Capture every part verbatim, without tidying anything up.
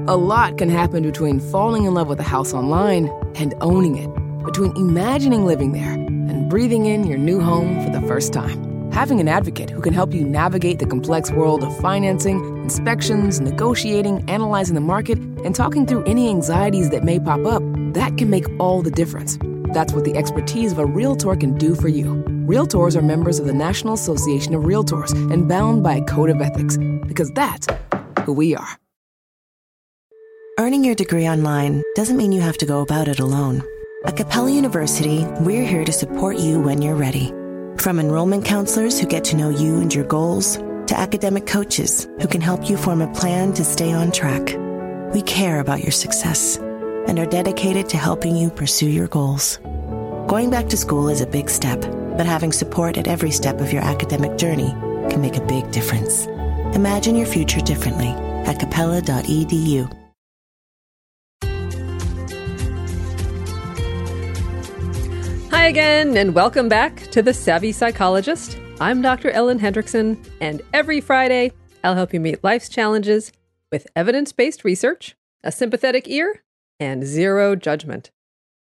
A lot can happen between falling in love with a house online and owning it, between imagining living there and breathing in your new home for the first time. Having an advocate who can help you navigate the complex world of financing, inspections, negotiating, analyzing the market, and talking through any anxieties that may pop up, that can make all the difference. That's what the expertise of a Realtor can do for you. Realtors are members of the National Association of Realtors and bound by a code of ethics, because that's who we are. Earning your degree online doesn't mean you have to go about it alone. At Capella University, we're here to support you when you're ready. From enrollment counselors who get to know you and your goals, to academic coaches who can help you form a plan to stay on track. We care about your success and are dedicated to helping you pursue your goals. Going back to school is a big step, but having support at every step of your academic journey can make a big difference. Imagine your future differently at capella dot e d u. Hi again, and welcome back to The Savvy Psychologist. I'm Doctor Ellen Hendrickson, and every Friday, I'll help you meet life's challenges with evidence-based research, a sympathetic ear, and zero judgment.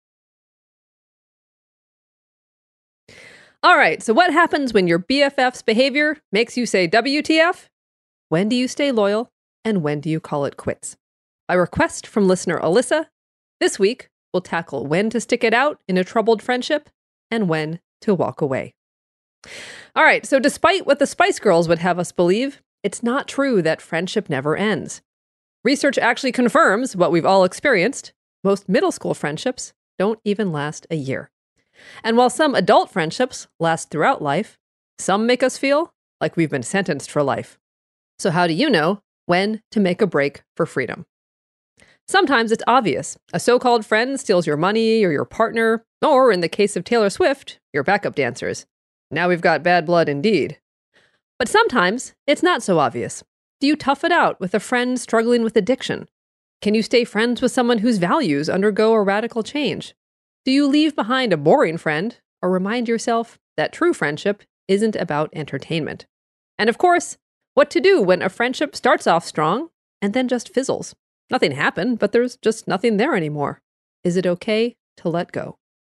All right, so what happens when your B F F's behavior makes you say W T F? When do you stay loyal, and when do you call it quits? By request from listener Alyssa, this week we'll tackle when to stick it out in a troubled friendship and when to walk away. All right, so despite what the Spice Girls would have us believe, it's not true that friendship never ends. Research actually confirms what we've all experienced. Most middle school friendships don't even last a year. And while some adult friendships last throughout life, some make us feel like we've been sentenced for life. So how do you know when to make a break for freedom? Sometimes it's obvious. A so-called friend steals your money or your partner, or in the case of Taylor Swift, your backup dancers. Now we've got bad blood indeed. But sometimes it's not so obvious. Do you tough it out with a friend struggling with addiction? Can you stay friends with someone whose values undergo a radical change? Do you leave behind a boring friend or remind yourself that true friendship isn't about entertainment? And of course, what to do when a friendship starts off strong and then just fizzles? Nothing happened, but there's just nothing there anymore. Is it okay to let go?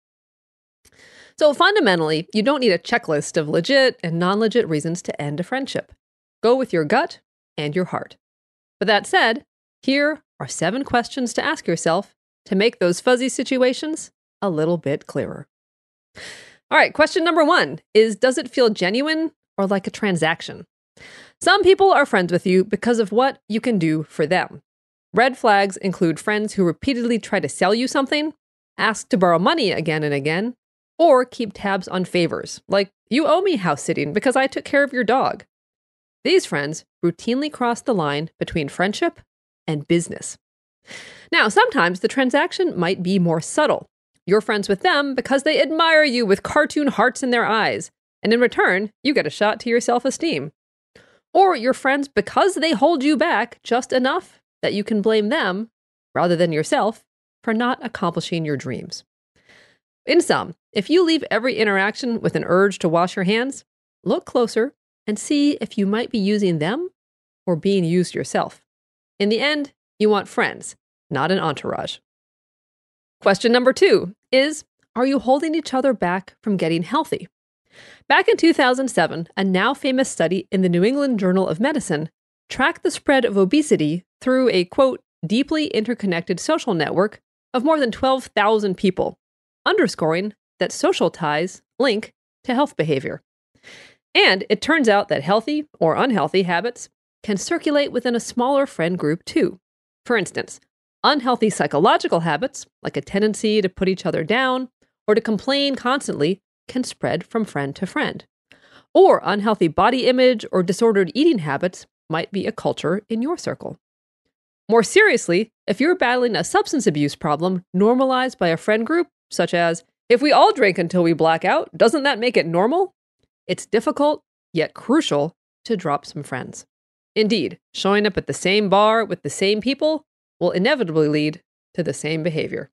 So fundamentally, you don't need a checklist of legit and non-legit reasons to end a friendship. Go with your gut and your heart. But that said, here are seven questions to ask yourself to make those fuzzy situations a little bit clearer. All right, question number one is, does it feel genuine or like a transaction? Some people are friends with you because of what you can do for them. Red flags include friends who repeatedly try to sell you something, ask to borrow money again and again, or keep tabs on favors, like, you owe me house sitting because I took care of your dog. These friends routinely cross the line between friendship and business. Now, sometimes the transaction might be more subtle. You're friends with them because they admire you with cartoon hearts in their eyes, and in return, you get a shot to your self-esteem. Or you're friends because they hold you back just enough that you can blame them, rather than yourself, for not accomplishing your dreams. In sum, if you leave every interaction with an urge to wash your hands, look closer and see if you might be using them or being used yourself. In the end, you want friends, not an entourage. Question number two is, are you holding each other back from getting healthy? Back in two thousand seven, a now famous study in the New England Journal of Medicine tracked the spread of obesity through a, quote, deeply interconnected social network of more than twelve thousand people, underscoring that social ties link to health behavior. And it turns out that healthy or unhealthy habits can circulate within a smaller friend group too. For instance, unhealthy psychological habits, like a tendency to put each other down or to complain constantly, can spread from friend to friend. Or unhealthy body image or disordered eating habits might be a culture in your circle. More seriously, if you're battling a substance abuse problem normalized by a friend group, such as, if we all drink until we black out, doesn't that make it normal? It's difficult, yet crucial, to drop some friends. Indeed, showing up at the same bar with the same people will inevitably lead to the same behavior.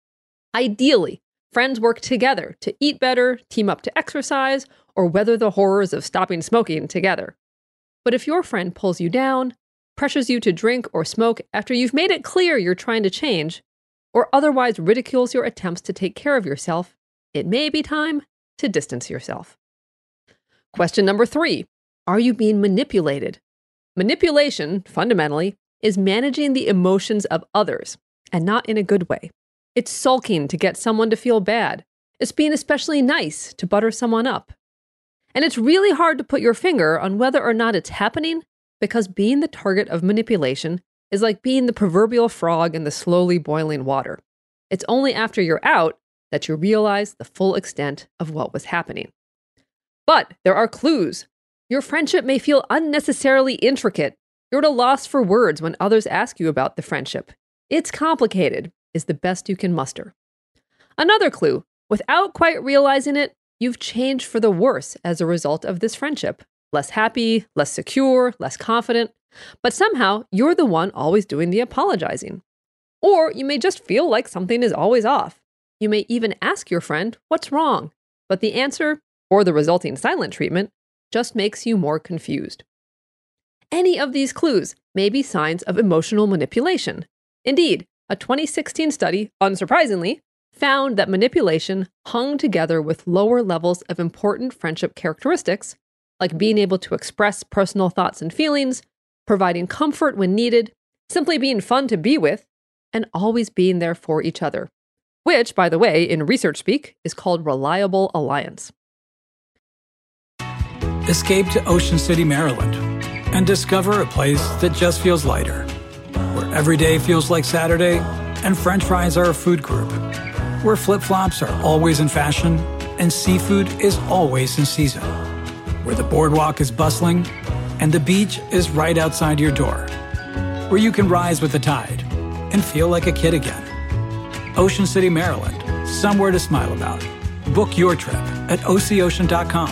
Ideally, friends work together to eat better, team up to exercise, or weather the horrors of stopping smoking together. But if your friend pulls you down, pressures you to drink or smoke after you've made it clear you're trying to change, or otherwise ridicules your attempts to take care of yourself, it may be time to distance yourself. Question number three, are you being manipulated? Manipulation, fundamentally, is managing the emotions of others, and not in a good way. It's sulking to get someone to feel bad. It's being especially nice to butter someone up. And it's really hard to put your finger on whether or not it's happening, because being the target of manipulation is like being the proverbial frog in the slowly boiling water. It's only after you're out that you realize the full extent of what was happening. But there are clues. Your friendship may feel unnecessarily intricate. You're at a loss for words when others ask you about the friendship. It's complicated, is the best you can muster. Another clue, without quite realizing it, you've changed for the worse as a result of this friendship. Less happy, less secure, less confident, but somehow you're the one always doing the apologizing. Or you may just feel like something is always off. You may even ask your friend, what's wrong? But the answer, or the resulting silent treatment, just makes you more confused. Any of these clues may be signs of emotional manipulation. Indeed, a twenty sixteen study, unsurprisingly, found that manipulation hung together with lower levels of important friendship characteristics, like being able to express personal thoughts and feelings, providing comfort when needed, simply being fun to be with, and always being there for each other, which, by the way, in research speak, is called reliable alliance. Escape to Ocean City, Maryland, and discover a place that just feels lighter, where every day feels like Saturday and French fries are a food group, where flip-flops are always in fashion and seafood is always in season, where the boardwalk is bustling and the beach is right outside your door, where you can rise with the tide and feel like a kid again. Ocean City, Maryland, somewhere to smile about. Book your trip at O C ocean dot com.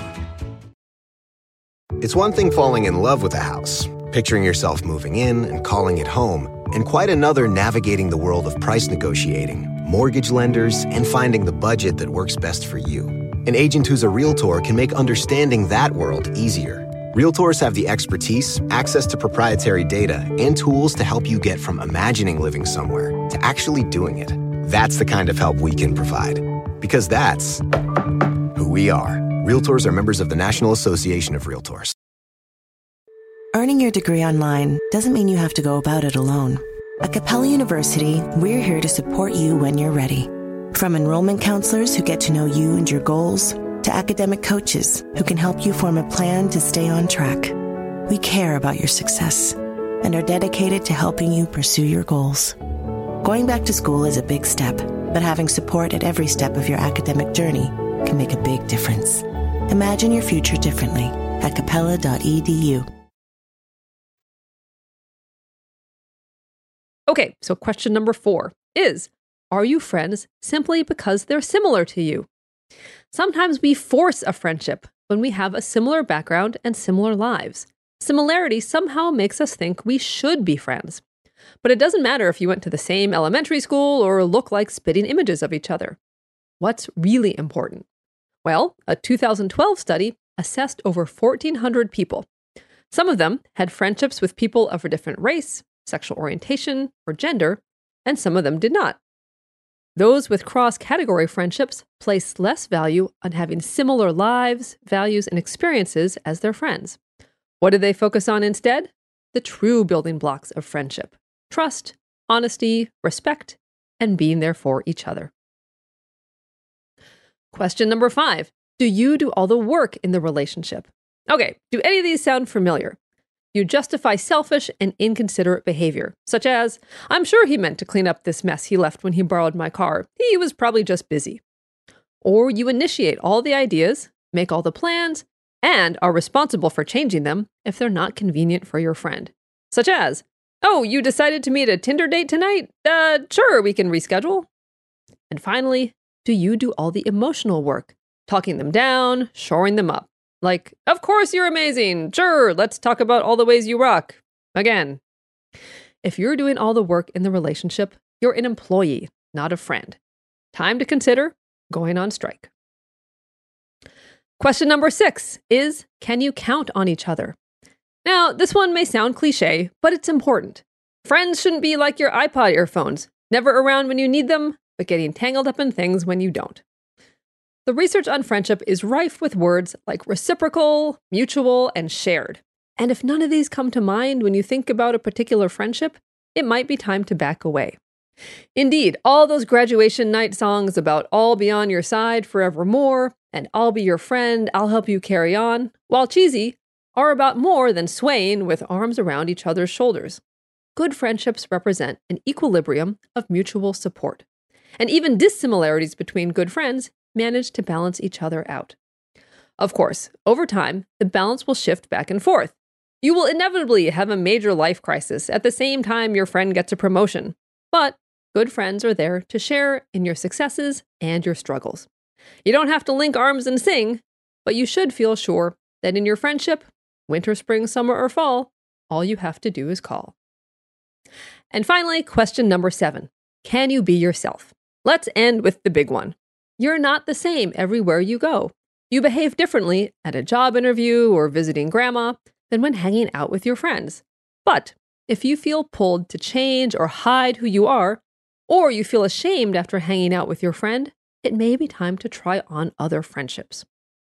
It's one thing falling in love with a house, picturing yourself moving in and calling it home, and quite another navigating the world of price negotiating, mortgage lenders, and finding the budget that works best for you. An agent who's a Realtor can make understanding that world easier. Realtors have the expertise, access to proprietary data, and tools to help you get from imagining living somewhere to actually doing it. That's the kind of help we can provide. Because that's who we are. Realtors are members of the National Association of Realtors. Earning your degree online doesn't mean you have to go about it alone. At Capella University, we're here to support you when you're ready. From enrollment counselors who get to know you and your goals, to academic coaches who can help you form a plan to stay on track. We care about your success and are dedicated to helping you pursue your goals. Going back to school is a big step, but having support at every step of your academic journey can make a big difference. Imagine your future differently at capella dot e d u. Okay, so question number four is, are you friends simply because they're similar to you? Sometimes we force a friendship when we have a similar background and similar lives. Similarity somehow makes us think we should be friends. But it doesn't matter if you went to the same elementary school or look like spitting images of each other. What's really important? Well, a two thousand twelve study assessed over fourteen hundred people. Some of them had friendships with people of a different race, sexual orientation, or gender, and some of them did not. Those with cross-category friendships placed less value on having similar lives, values, and experiences as their friends. What did they focus on instead? The true building blocks of friendship: trust, honesty, respect, and being there for each other. Question number five. Do you do all the work in the relationship? Okay, do any of these sound familiar? You justify selfish and inconsiderate behavior, such as, I'm sure he meant to clean up this mess he left when he borrowed my car. He was probably just busy. Or you initiate all the ideas, make all the plans, and are responsible for changing them if they're not convenient for your friend. Such as, oh, you decided to meet a Tinder date tonight? Uh, sure, we can reschedule. And finally, do you do all the emotional work, talking them down, shoring them up? Like, of course you're amazing. Sure, let's talk about all the ways you rock. Again, if you're doing all the work in the relationship, you're an employee, not a friend. Time to consider going on strike. Question number six is, can you count on each other? Now, this one may sound cliche, but it's important. Friends shouldn't be like your iPod earphones, never around when you need them, but getting tangled up in things when you don't. The research on friendship is rife with words like reciprocal, mutual, and shared. And if none of these come to mind when you think about a particular friendship, it might be time to back away. Indeed, all those graduation night songs about I'll be on your side forevermore and I'll be your friend, I'll help you carry on, while cheesy, are about more than swaying with arms around each other's shoulders. Good friendships represent an equilibrium of mutual support. And even dissimilarities between good friends manage to balance each other out. Of course, over time, the balance will shift back and forth. You will inevitably have a major life crisis at the same time your friend gets a promotion. But good friends are there to share in your successes and your struggles. You don't have to link arms and sing, but you should feel sure that in your friendship, winter, spring, summer, or fall, all you have to do is call. And finally, question number seven. Can you be yourself? Let's end with the big one. You're not the same everywhere you go. You behave differently at a job interview or visiting grandma than when hanging out with your friends. But if you feel pulled to change or hide who you are, or you feel ashamed after hanging out with your friend, it may be time to try on other friendships.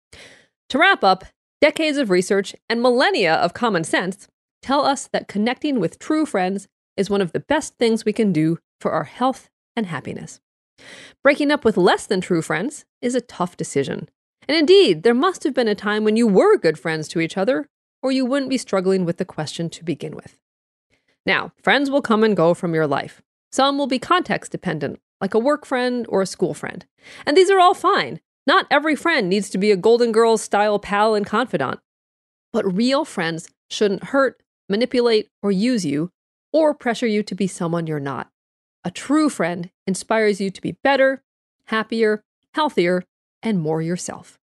To wrap up, decades of research and millennia of common sense tell us that connecting with true friends is one of the best things we can do for our health and happiness. Breaking up with less than true friends is a tough decision. And indeed, there must have been a time when you were good friends to each other, or you wouldn't be struggling with the question to begin with. Now, friends will come and go from your life. Some will be context dependent, like a work friend or a school friend. And these are all fine. Not every friend needs to be a Golden Girls style pal and confidant. But real friends shouldn't hurt, manipulate, or use you, or pressure you to be someone you're not. A true friend inspires you to be better, happier, healthier, and more yourself.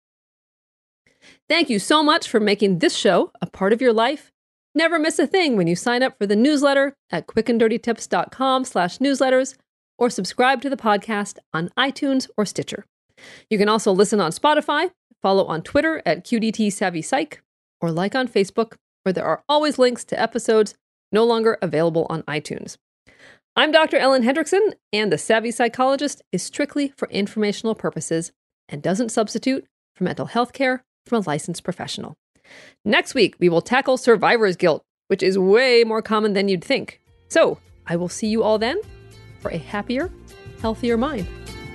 Thank you so much for making this show a part of your life. Never miss a thing when you sign up for the newsletter at quickanddirtytips.com slash newsletters or subscribe to the podcast on iTunes or Stitcher. You can also listen on Spotify, follow on Twitter at Q D T Savvy Psych, or like on Facebook, where there are always links to episodes no longer available on iTunes. I'm Doctor Ellen Hendrickson, and the Savvy Psychologist is strictly for informational purposes and doesn't substitute for mental health care from a licensed professional. Next week, we will tackle survivor's guilt, which is way more common than you'd think. So, I will see you all then for a happier, healthier mind.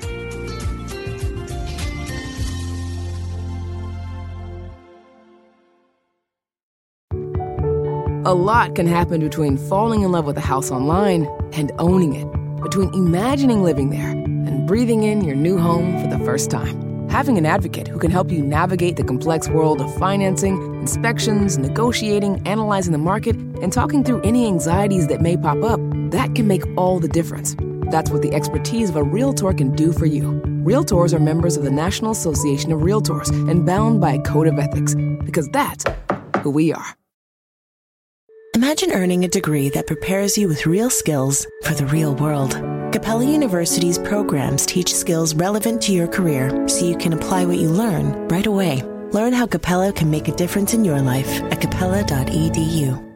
A lot can happen between falling in love with a house online and owning it, between imagining living there and breathing in your new home for the first time. Having an advocate who can help you navigate the complex world of financing, inspections, negotiating, analyzing the market, and talking through any anxieties that may pop up, that can make all the difference. That's what the expertise of a Realtor can do for you. Realtors are members of the National Association of Realtors and bound by a code of ethics, because that's who we are. Imagine earning a degree that prepares you with real skills for the real world. Capella University's programs teach skills relevant to your career so you can apply what you learn right away. Learn how Capella can make a difference in your life at capella dot e d u.